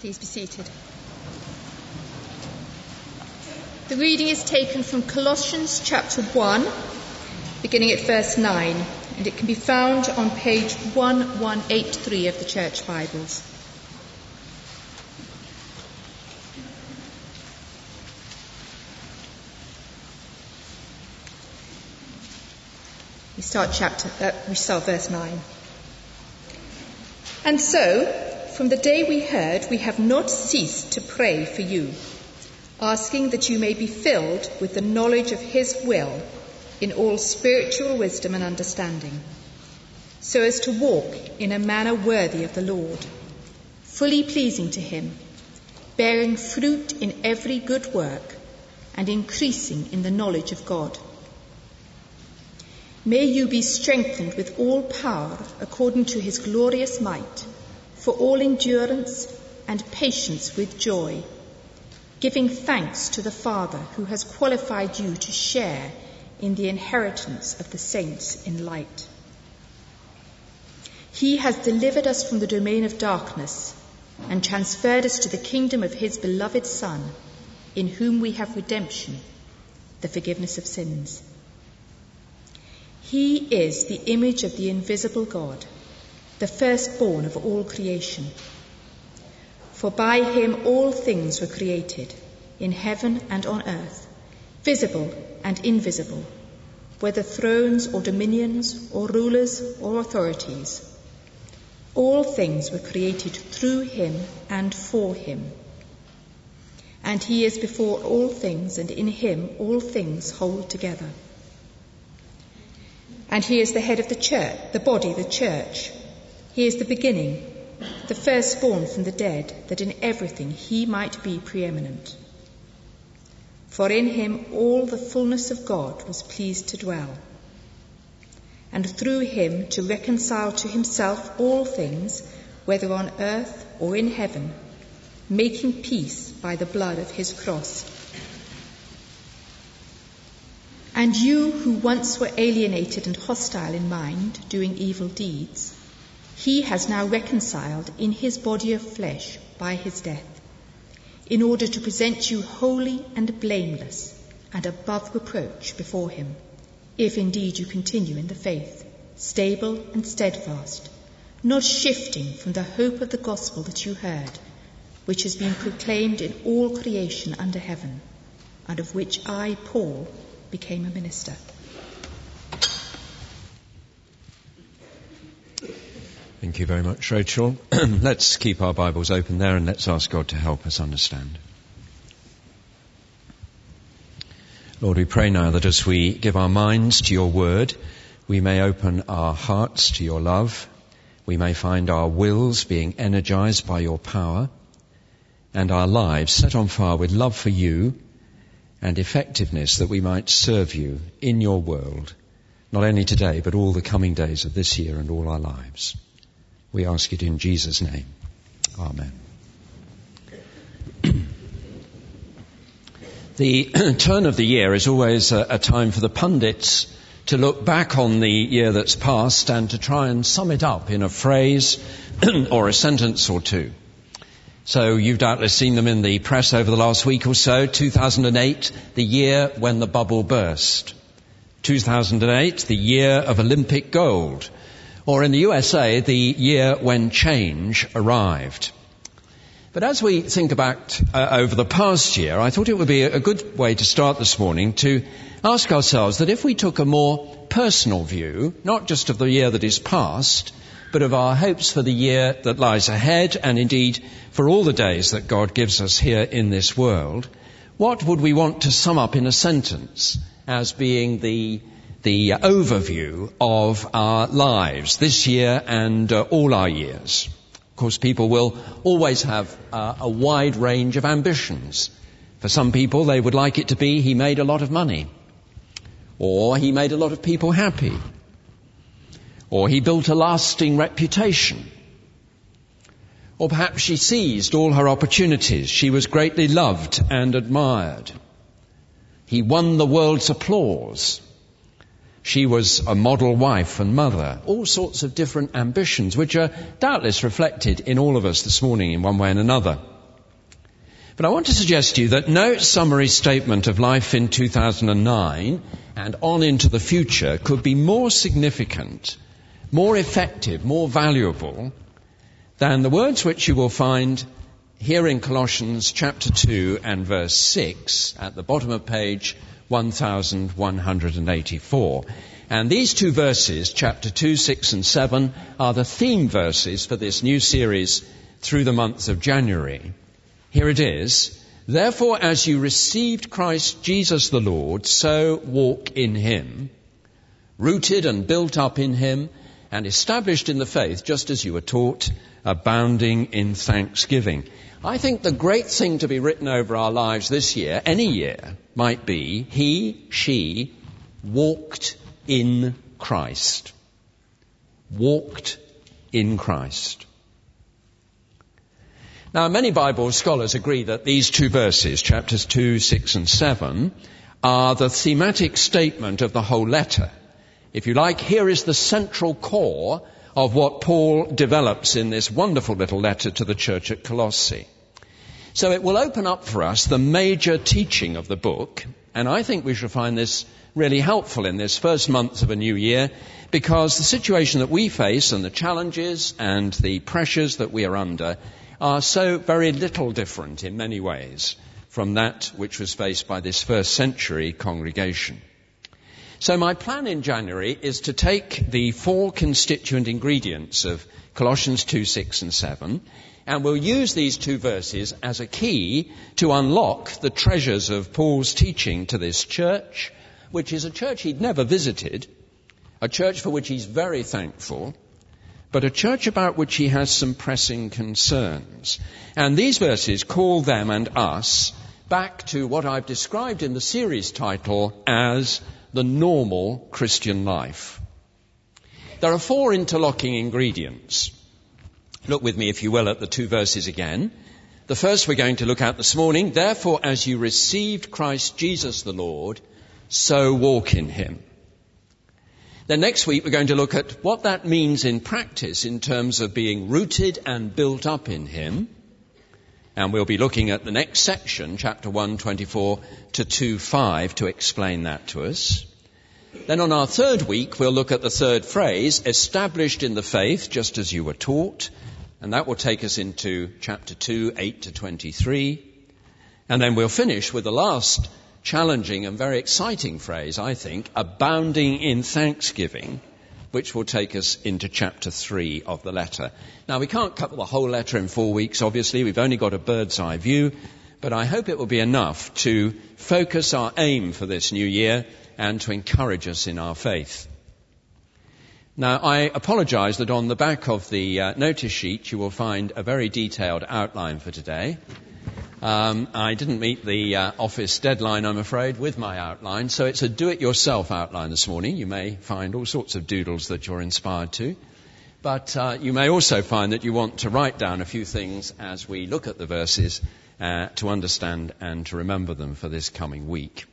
Please be seated. The reading is taken from Colossians chapter 1, beginning at verse 9, and it can be found on page 1183 of the Church Bibles. We start verse 9. And so, from the day we heard, we have not ceased to pray for you, asking that you may be filled with the knowledge of his will in all spiritual wisdom and understanding, so as to walk in a manner worthy of the Lord, fully pleasing to him, bearing fruit in every good work and increasing in the knowledge of God. May you be strengthened with all power according to his glorious might, for all endurance and patience with joy, giving thanks to the Father who has qualified you to share in the inheritance of the saints in light. He has delivered us from the domain of darkness and transferred us to the kingdom of his beloved Son, in whom we have redemption, the forgiveness of sins. He is the image of the invisible God, the firstborn of all creation. For by him all things were created, in heaven and on earth, visible and invisible, whether thrones or dominions or rulers or authorities. All things were created through him and for him. And he is before all things, and in him all things hold together. And he is the head of the church, the body, the church. He is the beginning, the firstborn from the dead, that in everything he might be preeminent. For in him all the fullness of God was pleased to dwell, and through him to reconcile to himself all things, whether on earth or in heaven, making peace by the blood of his cross. And you who once were alienated and hostile in mind, doing evil deeds, he has now reconciled in his body of flesh by his death, in order to present you holy and blameless and above reproach before him, if indeed you continue in the faith, stable and steadfast, not shifting from the hope of the gospel that you heard, which has been proclaimed in all creation under heaven, and of which I, Paul, became a minister. Thank you very much, Rachel. Let's keep our Bibles open there and let's ask God to help us understand. Lord, we pray now that as we give our minds to your word, we may open our hearts to your love, we may find our wills being energized by your power, and our lives set on fire with love for you and effectiveness, that we might serve you in your world, not only today, but all the coming days of this year and all our lives. We ask it in Jesus' name. Amen. The turn of the year is always a time for the pundits to look back on the year that's passed and to try and sum it up in a phrase or a sentence or two. So you've doubtless seen them in the press over the last week or so. 2008, the year when the bubble burst. 2008, the year of Olympic gold. Or in the USA, the year when change arrived. But as we think back over the past year, I thought it would be a good way to start this morning to ask ourselves that if we took a more personal view, not just of the year that is past, but of our hopes for the year that lies ahead, and indeed for all the days that God gives us here in this world, what would we want to sum up in a sentence as being the overview of our lives this year and all our years? Of course, people will always have a wide range of ambitions. For some people, they would like it to be he made a lot of money, or he made a lot of people happy, or he built a lasting reputation, or perhaps she seized all her opportunities. She was greatly loved and admired. He won the world's applause. She was a model wife and mother. All sorts of different ambitions, which are doubtless reflected in all of us this morning in one way and another. But I want to suggest to you that no summary statement of life in 2009 and on into the future could be more significant, more effective, more valuable than the words which you will find here in Colossians chapter 2 and verse 6 at the bottom of page 1184. And these two verses, chapter 2, 6 and 7, are the theme verses for this new series through the month of January. Here it is. Therefore, as you received Christ Jesus the Lord, so walk in him, rooted and built up in him, and established in the faith, just as you were taught, abounding in thanksgiving. I think the great thing to be written over our lives this year, any year, might be, he, she, walked in Christ. Walked in Christ. Now, many Bible scholars agree that these two verses, chapters 2, 6 and 7, are the thematic statement of the whole letter. If you like, here is the central core of what Paul develops in this wonderful little letter to the church at Colossae. So it will open up for us the major teaching of the book, and I think we shall find this really helpful in this first month of a new year, because the situation that we face and the challenges and the pressures that we are under are so very little different in many ways from that which was faced by this first century congregation. So my plan in January is to take the four constituent ingredients of Colossians 2, 6 and 7, and we'll use these two verses as a key to unlock the treasures of Paul's teaching to this church, which is a church he'd never visited, a church for which he's very thankful, but a church about which he has some pressing concerns. And these verses call them and us back to what I've described in the series title as the normal Christian life. There are four interlocking ingredients. Look with me, if you will, at the two verses again. The first we're going to look at this morning. Therefore, as you received Christ Jesus the Lord, so walk in him. Then next week we're going to look at what that means in practice in terms of being rooted and built up in him. And we'll be looking at the next section, chapter 1, 24 to 2, 5, to explain that to us. Then on our third week we'll look at the third phrase, established in the faith, just as you were taught. And that will take us into chapter 2, 8 to 23. And then we'll finish with the last challenging and very exciting phrase, I think, abounding in thanksgiving, which will take us into chapter 3 of the letter. Now, we can't cover the whole letter in 4 weeks, obviously. We've only got a bird's eye view, but I hope it will be enough to focus our aim for this new year and to encourage us in our faith. Now, I apologize that on the back of the notice sheet you will find a very detailed outline for today. I didn't meet the office deadline, I'm afraid, with my outline, so it's a do-it-yourself outline this morning. You may find all sorts of doodles that you're inspired to, but you may also find that you want to write down a few things as we look at the verses to understand and to remember them for this coming week.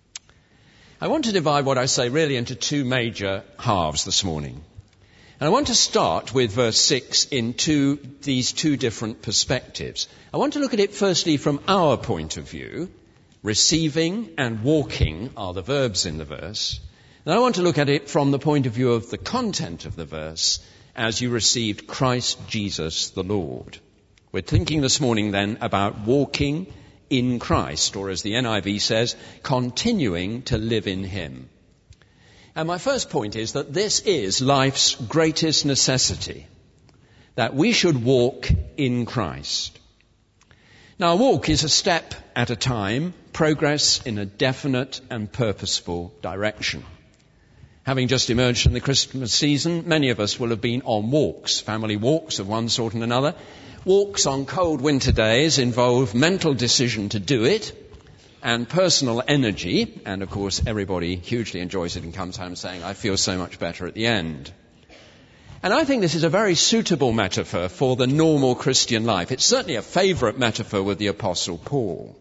I want to divide what I say really into two major halves this morning. And I want to start with verse 6 in these two different perspectives. I want to look at it firstly from our point of view. Receiving and walking are the verbs in the verse. And I want to look at it from the point of view of the content of the verse, as you received Christ Jesus the Lord. We're thinking this morning then about walking in Christ, or as the NIV says, continuing to live in him. And my first point is that this is life's greatest necessity, that we should walk in Christ. Now, a walk is a step at a time, progress in a definite and purposeful direction. Having just emerged from the Christmas season, many of us will have been on walks, family walks of one sort and another. Walks on cold winter days involve mental decision to do it, and personal energy, and of course everybody hugely enjoys it and comes home saying, I feel so much better at the end. And I think this is a very suitable metaphor for the normal Christian life. It's certainly a favourite metaphor with the Apostle Paul.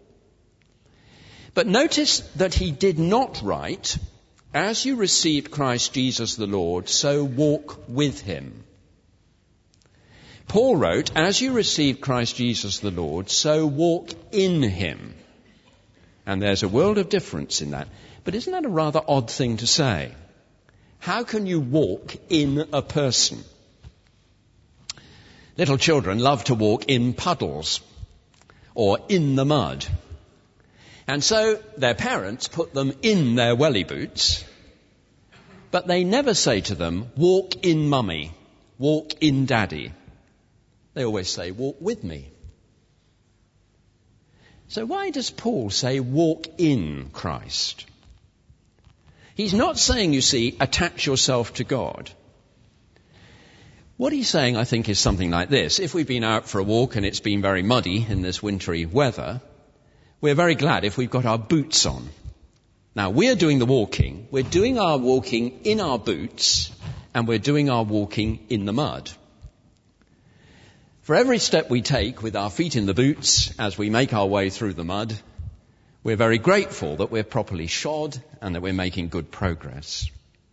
But notice that he did not write, as you received Christ Jesus the Lord, so walk with him. Paul wrote, as you receive Christ Jesus the Lord, so walk in him. And there's a world of difference in that. But isn't that a rather odd thing to say? How can you walk in a person? Little children love to walk in puddles or in the mud. And so their parents put them in their welly boots, but they never say to them, walk in mummy, walk in daddy. They always say, walk with me. So why does Paul say, walk in Christ? He's not saying, you see, attach yourself to God. What he's saying, I think, is something like this. If we've been out for a walk and it's been very muddy in this wintry weather, we're very glad if we've got our boots on. Now, we're doing the walking. We're doing our walking in our boots, and we're doing our walking in the mud. For every step we take with our feet in the boots as we make our way through the mud, we're very grateful that we're properly shod and that we're making good progress.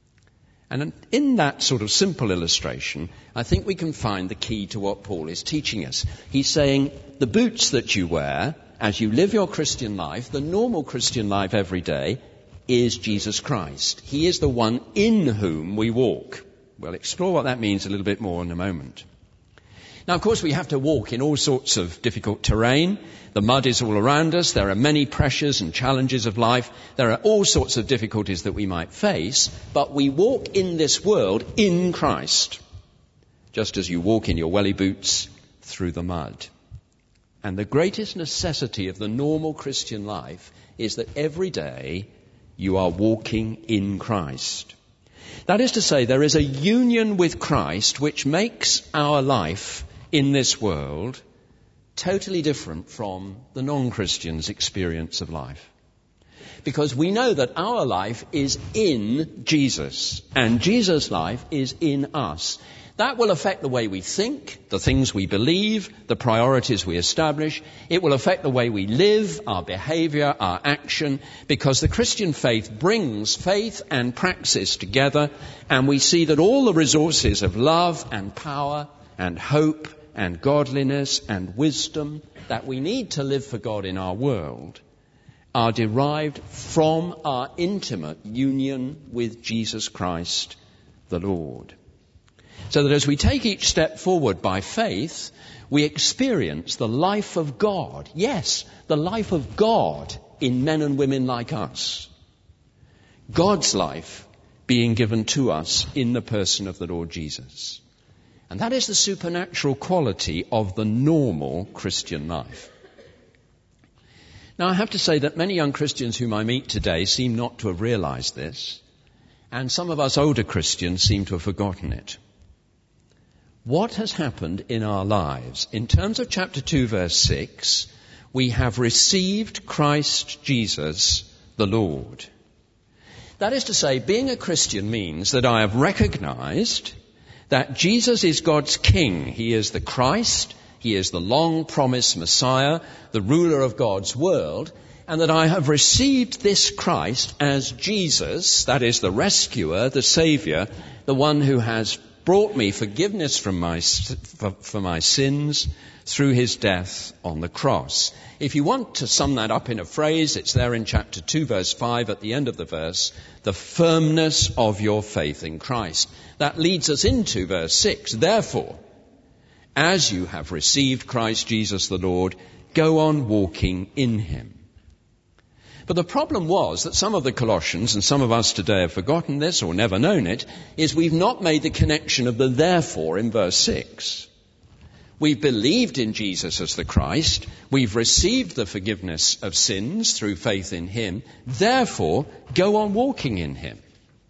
And in that sort of simple illustration, I think we can find the key to what Paul is teaching us. He's saying the boots that you wear as you live your Christian life, the normal Christian life every day, is Jesus Christ. He is the one in whom we walk. We'll explore what that means a little bit more in a moment. Now, of course, we have to walk in all sorts of difficult terrain. The mud is all around us. There are many pressures and challenges of life. There are all sorts of difficulties that we might face, but we walk in this world in Christ, just as you walk in your welly boots through the mud. And the greatest necessity of the normal Christian life is that every day you are walking in Christ. That is to say, there is a union with Christ which makes our life in this world totally different from the non-Christian's experience of life. Because we know that our life is in Jesus, and Jesus' life is in us. That will affect the way we think, the things we believe, the priorities we establish. It will affect the way we live, our behavior, our action, because the Christian faith brings faith and praxis together, and we see that all the resources of love and power and hope and godliness and wisdom that we need to live for God in our world are derived from our intimate union with Jesus Christ, the Lord. So that as we take each step forward by faith, we experience the life of God. Yes, the life of God in men and women like us. God's life being given to us in the person of the Lord Jesus. And that is the supernatural quality of the normal Christian life. Now, I have to say that many young Christians whom I meet today seem not to have realized this, and some of us older Christians seem to have forgotten it. What has happened in our lives? In terms of chapter 2, verse 6, we have received Christ Jesus, the Lord. That is to say, being a Christian means that I have recognized that Jesus is God's King. He is the Christ. He is the long-promised Messiah, the ruler of God's world, and that I have received this Christ as Jesus, that is the rescuer, the Saviour, the one who has brought me forgiveness for my sins through his death on the cross. If you want to sum that up in a phrase, it's there in chapter 2, verse 5, at the end of the verse, the firmness of your faith in Christ. That leads us into verse 6. Therefore, as you have received Christ Jesus the Lord, go on walking in him. But the problem was that some of the Colossians, and some of us today have forgotten this or never known it, is we've not made the connection of the therefore in verse 6. We've believed in Jesus as the Christ. We've received the forgiveness of sins through faith in him. Therefore, go on walking in him.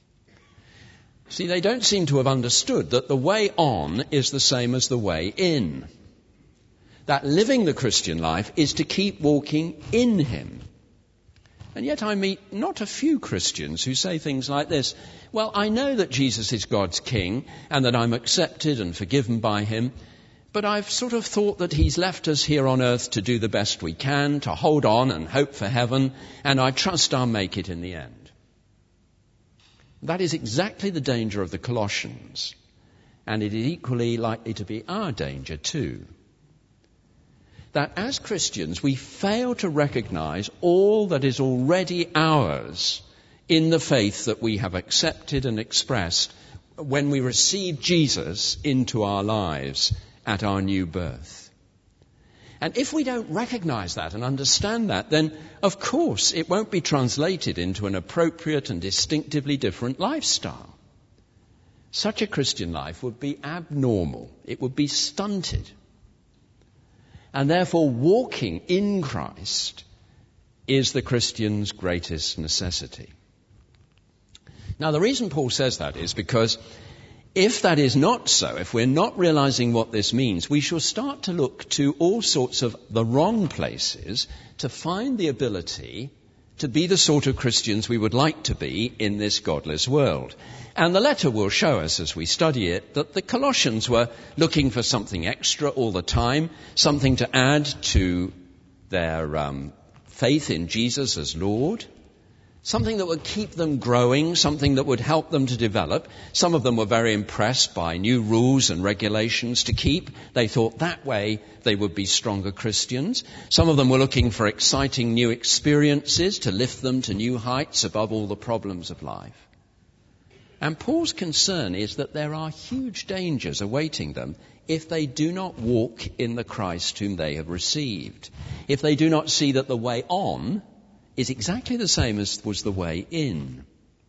See, they don't seem to have understood that the way on is the same as the way in. That living the Christian life is to keep walking in him. And yet I meet not a few Christians who say things like this. Well, I know that Jesus is God's King and that I'm accepted and forgiven by him, but I've sort of thought that he's left us here on earth to do the best we can, to hold on and hope for heaven, and I trust I'll make it in the end. That is exactly the danger of the Colossians. and it is equally likely to be our danger too. That as Christians we fail to recognize all that is already ours in the faith that we have accepted and expressed when we receive Jesus into our lives at our new birth. And if we don't recognize that and understand that, then of course it won't be translated into an appropriate and distinctively different lifestyle. Such a Christian life would be abnormal. It would be stunted. And therefore, walking in Christ is the Christian's greatest necessity. Now, the reason Paul says that is because if that is not so, if we're not realizing what this means, we shall start to look to all sorts of the wrong places to find the ability to be the sort of Christians we would like to be in this godless world. And the letter will show us as we study it that the Colossians were looking for something extra all the time, something to add to their faith in Jesus as Lord, something that would keep them growing, something that would help them to develop. Some of them were very impressed by new rules and regulations to keep. They thought that way they would be stronger Christians. Some of them were looking for exciting new experiences to lift them to new heights above all the problems of life. And Paul's concern is that there are huge dangers awaiting them if they do not walk in the Christ whom they have received, if they do not see that the way on is exactly the same as was the way in.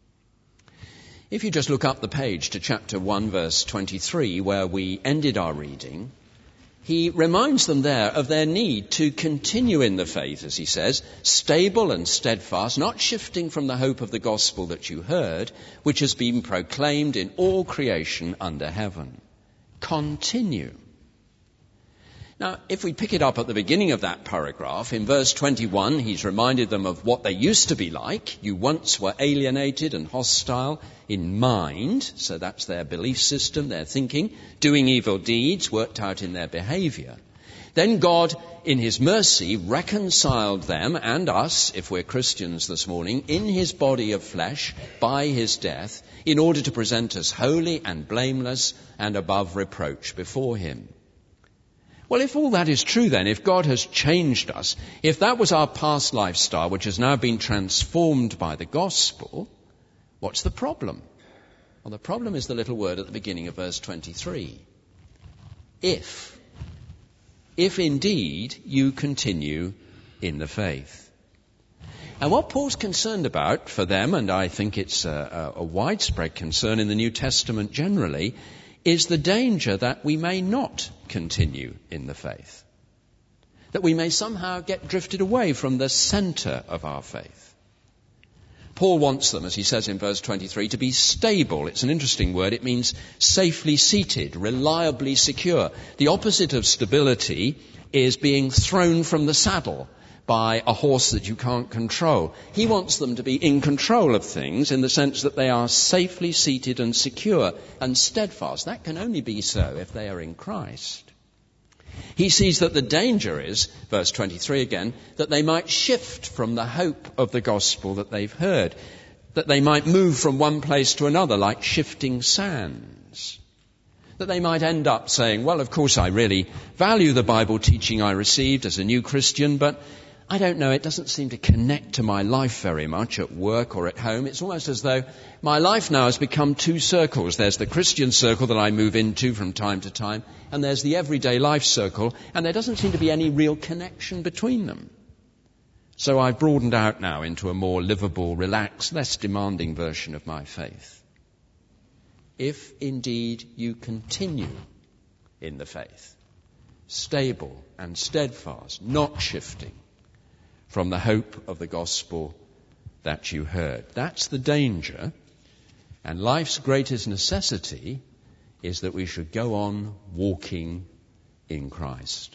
If you just look up the page to chapter 1, verse 23, where we ended our reading, he reminds them there of their need to continue in the faith, as he says, stable and steadfast, not shifting from the hope of the gospel that you heard, which has been proclaimed in all creation under heaven. Continue. Now, if we pick it up at the beginning of that paragraph, in verse 21, he's reminded them of what they used to be like. You once were alienated and hostile in mind, so that's their belief system, their thinking, doing evil deeds worked out in their behavior. Then God, in his mercy, reconciled them and us, if we're Christians this morning, in his body of flesh by his death, in order to present us holy and blameless and above reproach before him. Well, if all that is true then, if God has changed us, if that was our past lifestyle which has now been transformed by the gospel, what's the problem? Well, the problem is the little word at the beginning of verse 23. If indeed you continue in the faith. And what Paul's concerned about for them, and I think it's a widespread concern in the New Testament generally, is the danger that we may not continue in the faith, that we may somehow get drifted away from the center of our faith. Paul wants them, as he says in verse 23, to be stable. It's an interesting word. It means safely seated, reliably secure. The opposite of stability is being thrown from the saddle by a horse that you can't control. He wants them to be in control of things in the sense that they are safely seated and secure and steadfast. That can only be so if they are in Christ. He sees that the danger is, verse 23 again, that they might shift from the hope of the gospel that they've heard, that they might move from one place to another like shifting sands, that they might end up saying, well, of course I really value the Bible teaching I received as a new Christian, but I don't know, it doesn't seem to connect to my life very much at work or at home. It's almost as though my life now has become two circles. There's the Christian circle that I move into from time to time, and there's the everyday life circle, and there doesn't seem to be any real connection between them. So I've broadened out now into a more livable, relaxed, less demanding version of my faith. If indeed you continue in the faith, stable and steadfast, not shifting from the hope of the gospel that you heard. That's the danger. And life's greatest necessity is that we should go on walking in Christ.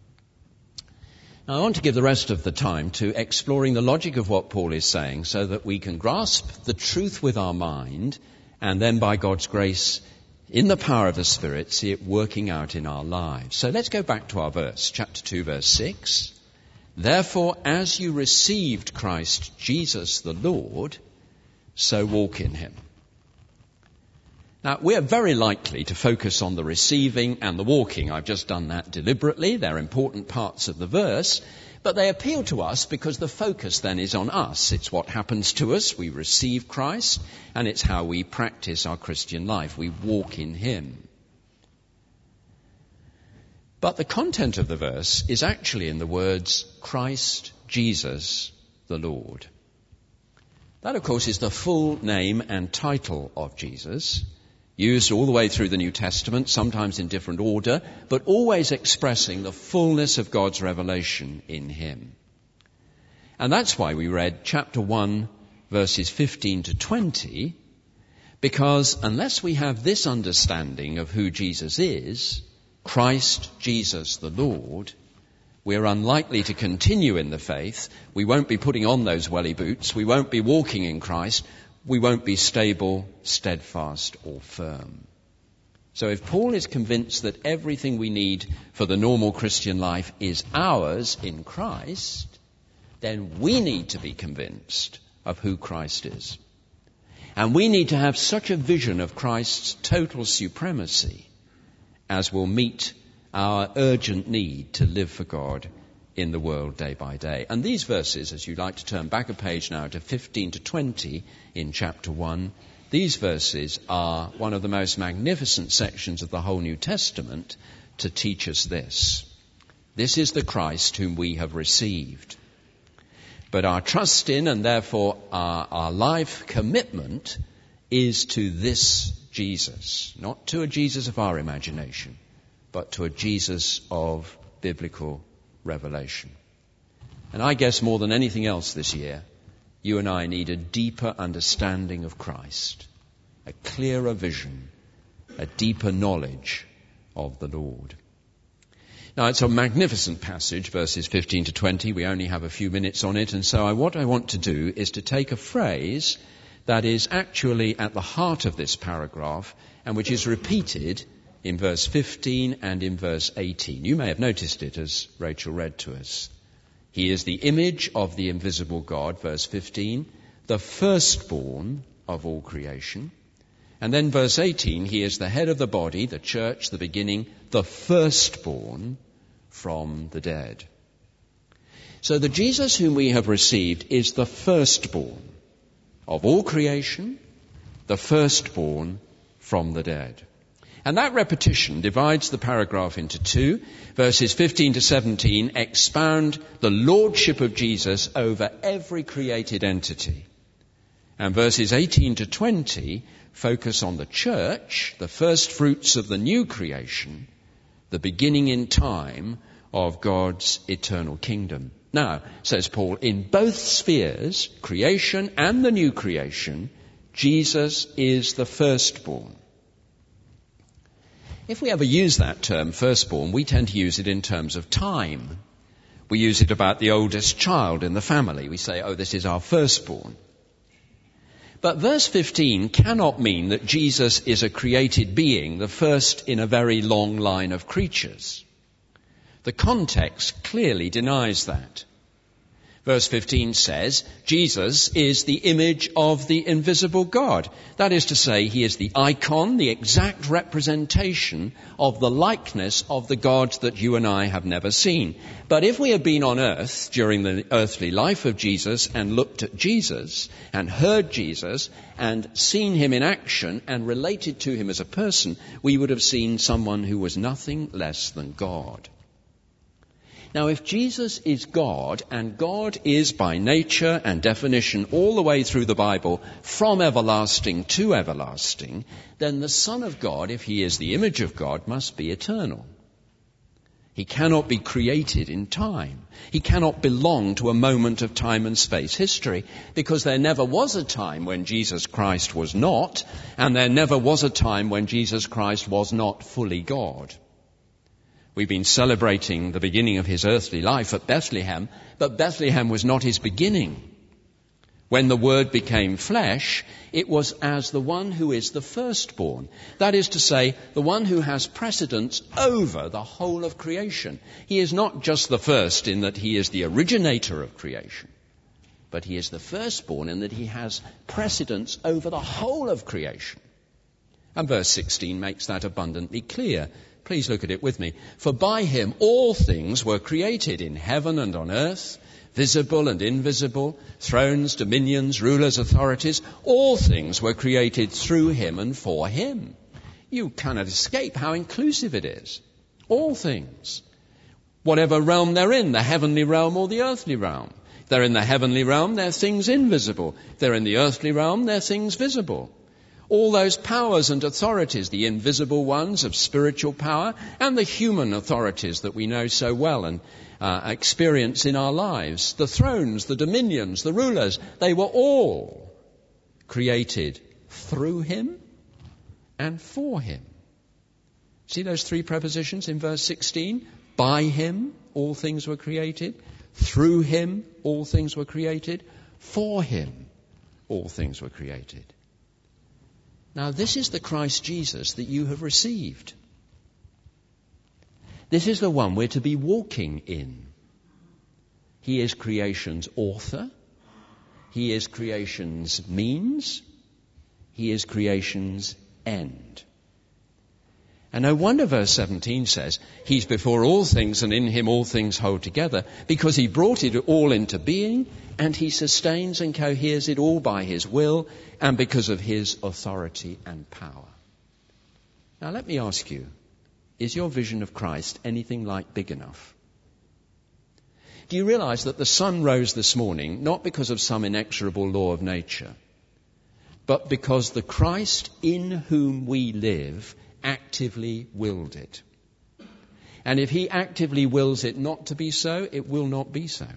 Now, I want to give the rest of the time to exploring the logic of what Paul is saying so that we can grasp the truth with our mind and then by God's grace, in the power of the Spirit, see it working out in our lives. So let's go back to our verse, chapter 2, verse 6. Therefore, as you received Christ Jesus the Lord, so walk in him. Now, we're very likely to focus on the receiving and the walking. I've just done that deliberately. They're important parts of the verse, but they appeal to us because the focus then is on us. It's what happens to us. We receive Christ, and it's how we practice our Christian life. We walk in Him. But the content of the verse is actually in the words, Christ Jesus the Lord. That, of course, is the full name and title of Jesus, used all the way through the New Testament, sometimes in different order, but always expressing the fullness of God's revelation in Him. And that's why we read chapter 1, verses 15 to 20, because unless we have this understanding of who Jesus is, Christ Jesus the Lord, we're unlikely to continue in the faith. We won't be putting on those welly boots. We won't be walking in Christ. We won't be stable, steadfast, or firm. So if Paul is convinced that everything we need for the normal Christian life is ours in Christ, then we need to be convinced of who Christ is. And we need to have such a vision of Christ's total supremacy as will meet our urgent need to live for God in the world day by day. And these verses, as you'd like to turn back a page now to 15 to 20 in chapter 1, these verses are one of the most magnificent sections of the whole New Testament to teach us this. This is the Christ whom we have received. But our trust in and therefore our life commitment is to this Jesus, not to a Jesus of our imagination, but to a Jesus of biblical revelation. And I guess more than anything else this year, you and I need a deeper understanding of Christ, a clearer vision, a deeper knowledge of the Lord. Now, it's a magnificent passage, verses 15 to 20. We only have a few minutes on it, and so what I want to do is to take a phrase that is actually at the heart of this paragraph and which is repeated in verse 15 and in verse 18. You may have noticed it as Rachel read to us. He is the image of the invisible God, verse 15, the firstborn of all creation. And then verse 18, he is the head of the body, the church, the beginning, the firstborn from the dead. So the Jesus whom we have received is the firstborn of all creation, the firstborn from the dead. And that repetition divides the paragraph into two. Verses 15 to 17 expound the lordship of Jesus over every created entity. And verses 18 to 20 focus on the church, the first fruits of the new creation, the beginning in time of God's eternal kingdom. Now, says Paul, in both spheres, creation and the new creation, Jesus is the firstborn. If we ever use that term, firstborn, we tend to use it in terms of time. We use it about the oldest child in the family. We say, oh, this is our firstborn. But verse 15 cannot mean that Jesus is a created being, the first in a very long line of creatures. The context clearly denies that. Verse 15 says, Jesus is the image of the invisible God. That is to say, he is the icon, the exact representation of the likeness of the God that you and I have never seen. But if we had been on earth during the earthly life of Jesus and looked at Jesus and heard Jesus and seen him in action and related to him as a person, we would have seen someone who was nothing less than God. Now, if Jesus is God, and God is by nature and definition all the way through the Bible from everlasting to everlasting, then the Son of God, if he is the image of God, must be eternal. He cannot be created in time. He cannot belong to a moment of time and space history, because there never was a time when Jesus Christ was not, and there never was a time when Jesus Christ was not fully God. We've been celebrating the beginning of his earthly life at Bethlehem, but Bethlehem was not his beginning. When the Word became flesh, it was as the one who is the firstborn. That is to say, the one who has precedence over the whole of creation. He is not just the first in that he is the originator of creation, but he is the firstborn in that he has precedence over the whole of creation. And verse 16 makes that abundantly clear. Please look at it with me. For by him all things were created in heaven and on earth, visible and invisible, thrones, dominions, rulers, authorities. All things were created through him and for him. You cannot escape how inclusive it is. All things. Whatever realm they're in, the heavenly realm or the earthly realm. If they're in the heavenly realm, they're things invisible. If they're in the earthly realm, they're things visible. All those powers and authorities, the invisible ones of spiritual power and the human authorities that we know so well and experience in our lives, the thrones, the dominions, the rulers, they were all created through him and for him. See those three prepositions in verse 16? By him all things were created, through him all things were created, for him all things were created. Now, this is the Christ Jesus that you have received. This is the one we're to be walking in. He is creation's author. He is creation's means. He is creation's end. And no wonder verse 17 says, he's before all things and in him all things hold together, because he brought it all into being and he sustains and coheres it all by his will and because of his authority and power. Now let me ask you, is your vision of Christ anything like big enough? Do you realize that the sun rose this morning not because of some inexorable law of nature, but because the Christ in whom we live actively willed it? And if he actively wills it not to be so, it will not be so.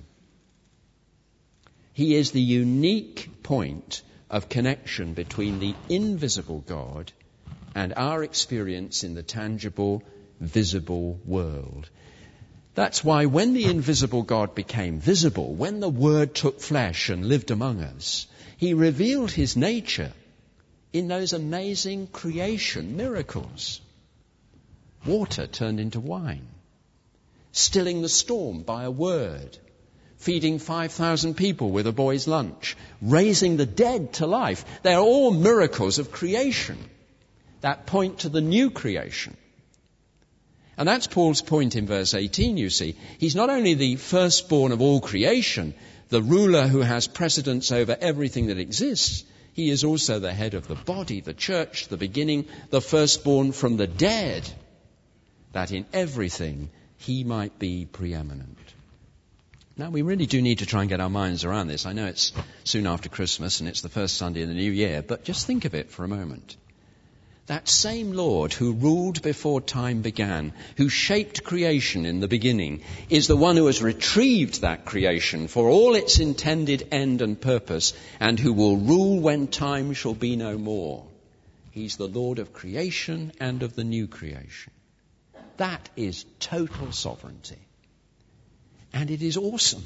He is the unique point of connection between the invisible God and our experience in the tangible, visible world. That's why when the invisible God became visible, when the Word took flesh and lived among us, he revealed his nature in those amazing creation miracles. Water turned into wine, stilling the storm by a word, feeding 5,000 people with a boy's lunch, raising the dead to life. They are all miracles of creation that point to the new creation. And that's Paul's point in verse 18, you see. He's not only the firstborn of all creation, the ruler who has precedence over everything that exists, he is also the head of the body, the church, the beginning, the firstborn from the dead, that in everything he might be preeminent. Now, we really do need to try and get our minds around this. I know it's soon after Christmas and it's the first Sunday in the new year, but just think of it for a moment. That same Lord who ruled before time began, who shaped creation in the beginning, is the one who has retrieved that creation for all its intended end and purpose, and who will rule when time shall be no more. He's the Lord of creation and of the new creation. That is total sovereignty. And it is awesome.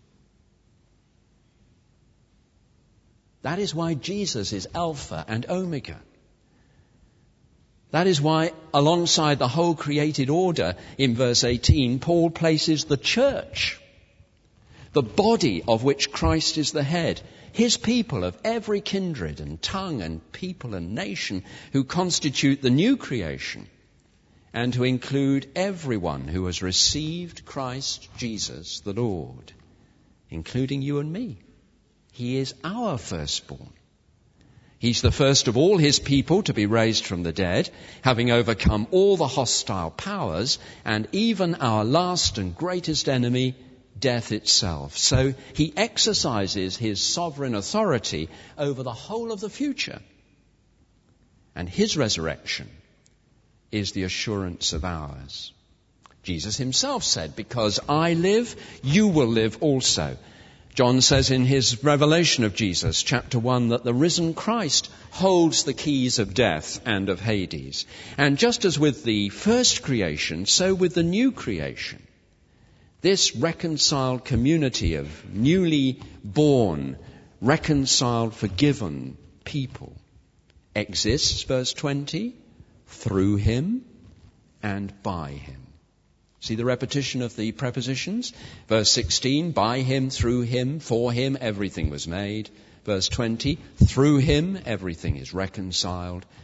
That is why Jesus is Alpha and Omega. That is why, alongside the whole created order, in verse 18, Paul places the church, the body of which Christ is the head, his people of every kindred and tongue and people and nation who constitute the new creation, and to include everyone who has received Christ Jesus the Lord, including you and me. He is our firstborn. He's the first of all his people to be raised from the dead, having overcome all the hostile powers and even our last and greatest enemy, death itself. So he exercises his sovereign authority over the whole of the future. And his resurrection is the assurance of ours. Jesus himself said, "Because I live, you will live also." John says in his revelation of Jesus, chapter 1, that the risen Christ holds the keys of death and of Hades. And just as with the first creation, so with the new creation, this reconciled community of newly born, reconciled, forgiven people exists, verse 20, through him and by him. See the repetition of the prepositions? Verse 16, by him, through him, for him, everything was made. Verse 20, through him, everything is reconciled.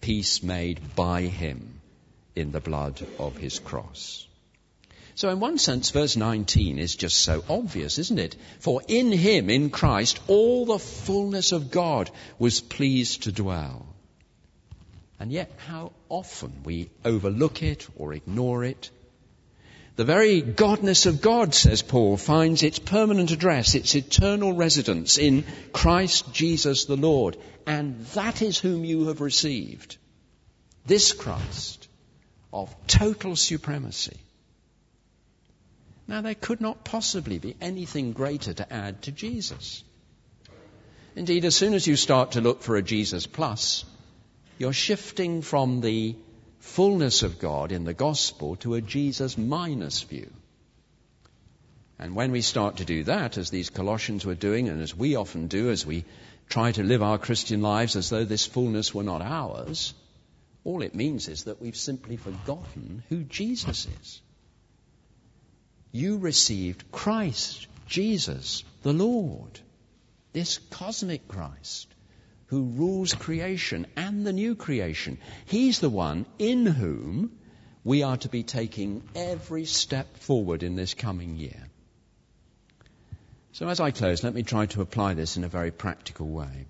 peace made by him in the blood of his cross. So in one sense, verse 19 is just so obvious, isn't it? For in him, in Christ, all the fullness of God was pleased to dwell. And yet how often we overlook it or ignore it. The very godness of God, says Paul, finds its permanent address, its eternal residence in Christ Jesus the Lord. And that is whom you have received. This Christ of total supremacy. Now, there could not possibly be anything greater to add to Jesus. Indeed, as soon as you start to look for a Jesus plus, you're shifting from the fullness of God in the gospel to a Jesus minus view. And when we start to do that, as these Colossians were doing, and as we often do, as we try to live our Christian lives as though this fullness were not ours, all it means is that we've simply forgotten who Jesus is. You received Christ, Jesus, the Lord, this cosmic Christ who rules creation and the new creation. He's the one in whom we are to be taking every step forward in this coming year. So as I close, let me try to apply this in a very practical way.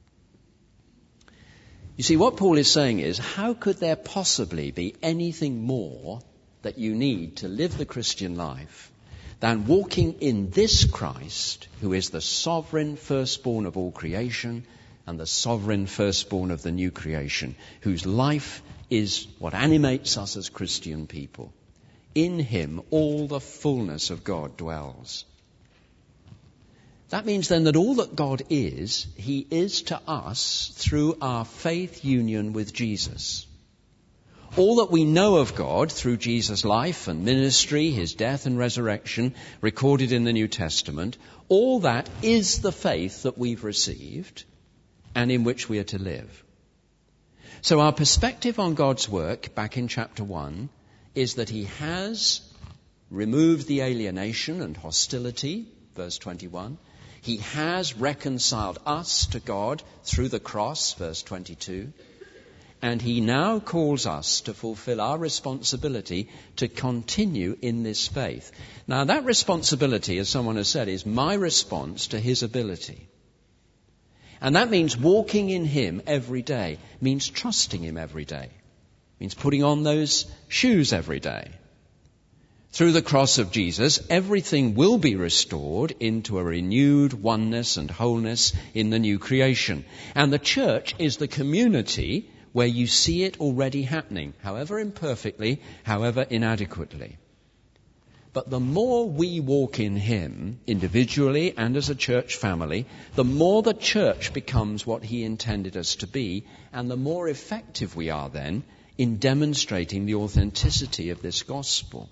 You see, what Paul is saying is, how could there possibly be anything more that you need to live the Christian life than walking in this Christ, who is the sovereign firstborn of all creation and the sovereign firstborn of the new creation, whose life is what animates us as Christian people. In him all the fullness of God dwells. That means then that all that God is, he is to us through our faith union with Jesus. All that we know of God through Jesus' life and ministry, his death and resurrection, recorded in the New Testament, all that is the faith that we've received and in which we are to live. So our perspective on God's work, back in chapter 1, is that he has removed the alienation and hostility, verse 21. He has reconciled us to God through the cross, verse 22. And he now calls us to fulfill our responsibility to continue in this faith. Now that responsibility, as someone has said, is my response to his ability. And that means walking in him every day, means trusting him every day, means putting on those shoes every day. Through the cross of Jesus, everything will be restored into a renewed oneness and wholeness in the new creation. And the church is the community where you see it already happening, however imperfectly, however inadequately. But the more we walk in him, individually and as a church family, the more the church becomes what he intended us to be, and the more effective we are then in demonstrating the authenticity of this gospel.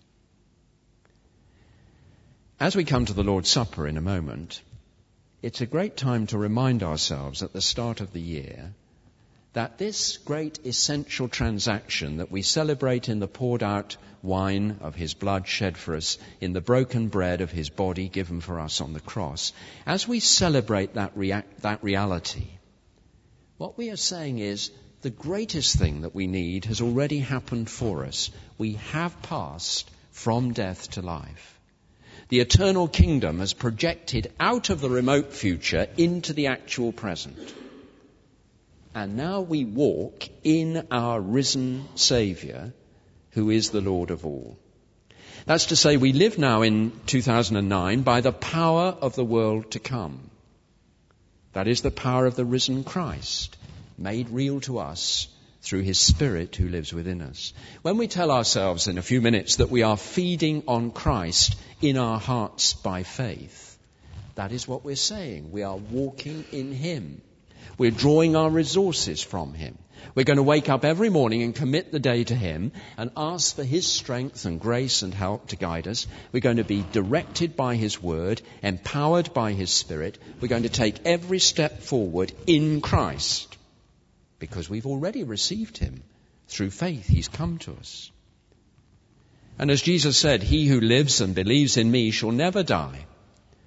As we come to the Lord's Supper in a moment, it's a great time to remind ourselves at the start of the year that this great essential transaction that we celebrate in the poured out wine of his blood shed for us, in the broken bread of his body given for us on the cross, as we celebrate that reality, what we are saying is the greatest thing that we need has already happened for us. We have passed from death to life. The eternal kingdom has projected out of the remote future into the actual present. And now we walk in our risen Saviour, who is the Lord of all. That's to say, we live now in 2009 by the power of the world to come. That is the power of the risen Christ, made real to us through his Spirit who lives within us. When we tell ourselves in a few minutes that we are feeding on Christ in our hearts by faith, that is what we're saying. We are walking in him. We're drawing our resources from him. We're going to wake up every morning and commit the day to him and ask for his strength and grace and help to guide us. We're going to be directed by his word, empowered by his Spirit. We're going to take every step forward in Christ because we've already received him. Through faith, he's come to us. And as Jesus said, he who lives and believes in me shall never die.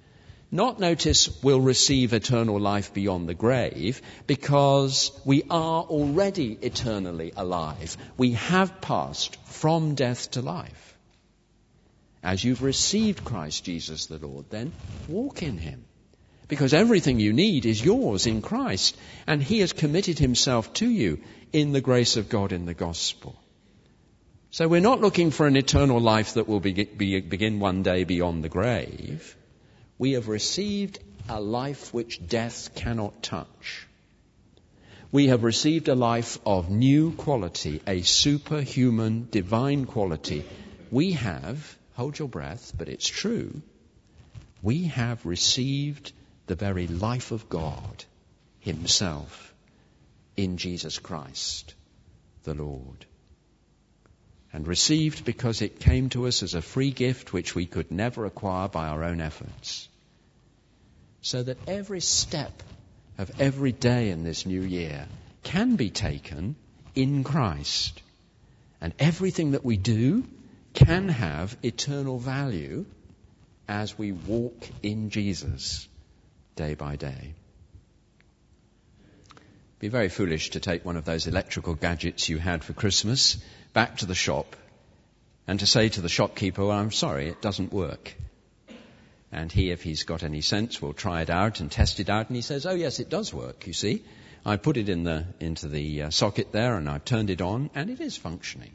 Not, notice, will receive eternal life beyond the grave, because we are already eternally alive. We have passed from death to life. As you've received Christ Jesus the Lord, then walk in him. Because everything you need is yours in Christ, and he has committed himself to you in the grace of God in the gospel. So we're not looking for an eternal life that will begin one day beyond the grave. We have received a life which death cannot touch. We have received a life of new quality, a superhuman, divine quality. We have, hold your breath, but it's true, we have received the very life of God himself in Jesus Christ, the Lord. And received because it came to us as a free gift which we could never acquire by our own efforts. So that every step of every day in this new year can be taken in Christ. And everything that we do can have eternal value as we walk in Jesus day by day. It'd be very foolish to take one of those electrical gadgets you had for Christmas back to the shop and to say to the shopkeeper, well, I'm sorry, it doesn't work. And he, if he's got any sense, will try it out and test it out. And he says, oh yes, it does work, you see. I put it into the socket there and I've turned it on and it is functioning.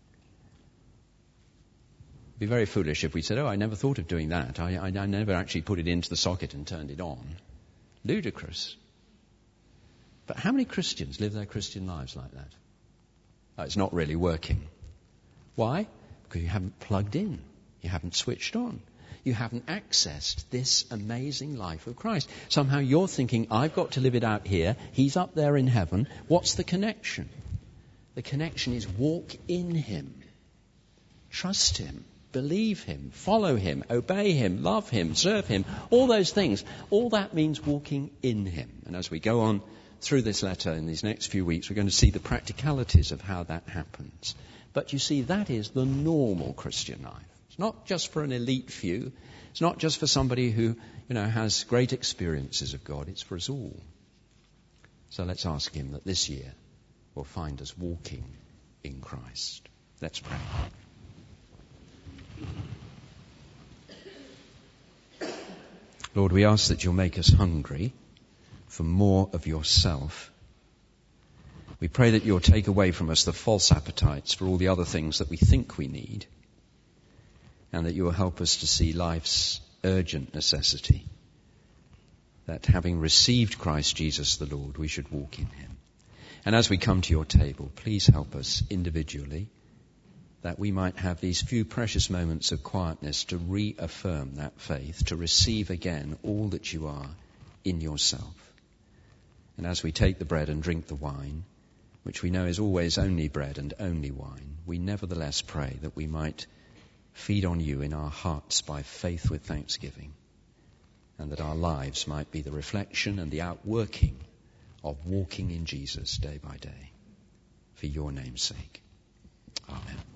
It'd be very foolish if we said, oh, I never thought of doing that. I never actually put it into the socket and turned it on. Ludicrous. But how many Christians live their Christian lives like that? Oh, it's not really working. Why? Because you haven't plugged in. You haven't switched on. You haven't accessed this amazing life of Christ. Somehow you're thinking, I've got to live it out here. He's up there in heaven. What's the connection? The connection is walk in him. Trust him. Believe him. Follow him. Obey him. Love him. Serve him. All those things. All that means walking in him. And as we go on through this letter in these next few weeks, we're going to see the practicalities of how that happens. But you see, that is the normal Christian life. It's not just for an elite few. It's not just for somebody who, has great experiences of God. It's for us all. So let's ask him that this year will find us walking in Christ. Let's pray. Lord, we ask that you'll make us hungry for more of yourself. We pray that you'll take away from us the false appetites for all the other things that we think we need, and that you will help us to see life's urgent necessity, that having received Christ Jesus the Lord, we should walk in him. And as we come to your table, please help us individually, that we might have these few precious moments of quietness to reaffirm that faith, to receive again all that you are in yourself. And as we take the bread and drink the wine, which we know is always only bread and only wine, we nevertheless pray that we might feed on you in our hearts by faith with thanksgiving, and that our lives might be the reflection and the outworking of walking in Jesus day by day. For your name's sake. Amen.